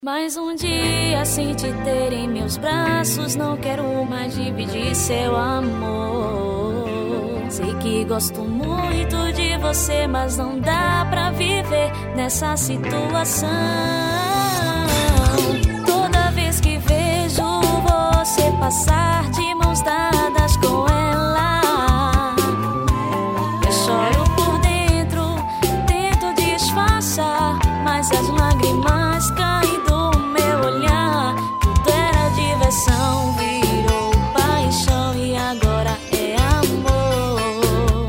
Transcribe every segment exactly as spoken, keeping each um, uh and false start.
Mais um dia sem te ter em meus braços, não quero mais dividir seu amor. Sei que gosto muito de você, mas não dá pra viver nessa situação. Toda vez que vejo você passar de mãos dadas com ela, eu choro por dentro, tento disfarçar, mas as lágrimas caem do meu olhar. Tudo era diversão, virou paixão e agora é amor.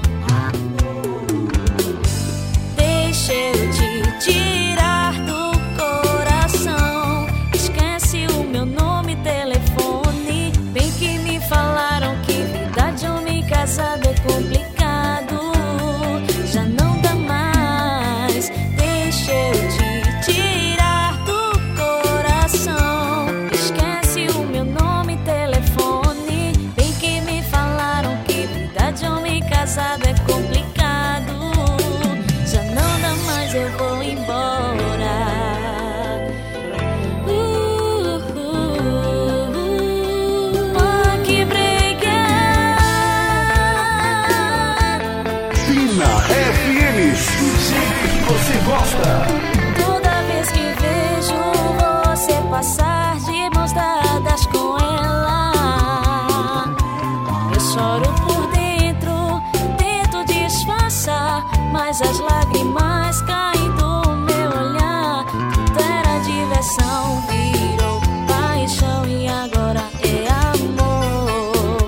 Deixa eu te tirar do coração, esquece o meu nome e telefone. Bem que me falaram que vida de homem casado é complicado, já não dá mais. Deixa eu te tirar do coração, esquece o meu nome e telefone. Bem que me falaram que vida de homem casado é complicado, já não dá mais, eu vou embora. Uh, uh, uh, oh, que brega. Pina F M, do jeito que você gosta. Toda vez que vejo você passar de mãos dadas com ela, eu choro por dentro, tento disfarçar, mas as lágrimas caem do meu olhar. Tudo era diversão, virou paixão e agora é amor.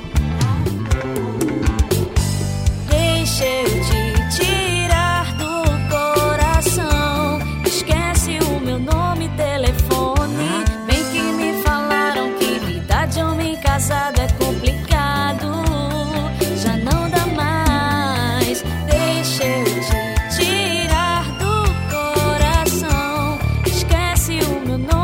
Deixa eu te tirar do coração, esquece o meu nome e telefone. Bem que me falaram que vida de homem casado é complicado, já não dá mais. Deixa eu te tirar do coração, esquece o meu nome